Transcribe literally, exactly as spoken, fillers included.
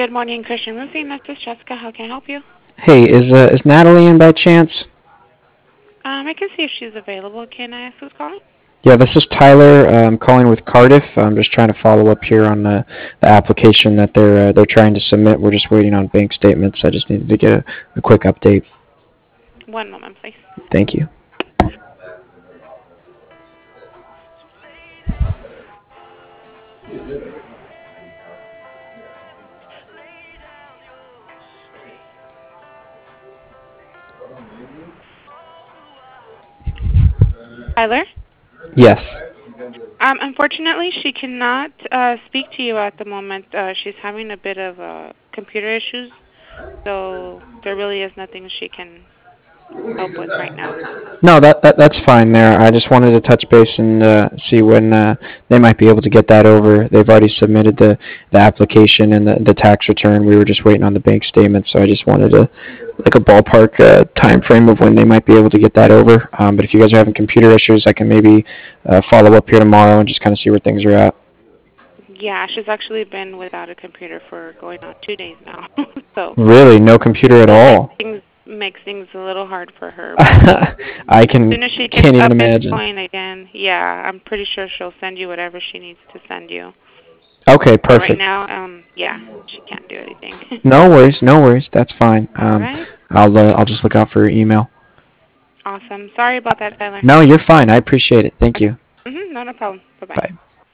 Good morning, Christian Roofing. This is Jessica. How can I help you? Hey, is uh, is Natalie in by chance? Um, I can see if she's available. Can I ask who's calling? Yeah, this is Tyler. Uh, I'm calling with Cardiff. I'm just trying to follow up here on the, the application that they're uh, they're trying to submit. We're just waiting on bank statements. I just needed to get a, a quick update. One moment, please. Thank you. Tyler? Yes. Um, unfortunately, she cannot uh, speak to you at the moment. Uh, she's having a bit of uh, computer issues, so there really is nothing she can help with right now. No, that, that that's fine there. I just wanted to touch base and uh, see when uh, they might be able to get that over. They've already submitted the, the application and the, the tax return. We were just waiting on the bank statement, so I just wanted to like a ballpark uh, time frame of when they might be able to get that over. Um, but if you guys are having computer issues, I can maybe uh, follow up here tomorrow and just kind of see where things are at. Yeah, she's actually been without a computer for going on two days now, so Really, no computer at it makes all. things makes things a little hard for her. But I as can soon as she gets can't even up and imagine. going again, yeah, I'm pretty sure she'll send you whatever she needs to send you. Okay, But right perfect. now, um, yeah, she can't do anything. No worries, no worries. That's fine. All Um, right. I'll uh, I'll just look out for your email. Awesome. Sorry about that, Tyler. No, you're fine. I appreciate it. Thank Okay. you. Mhm. Not a problem. Bye bye. Bye.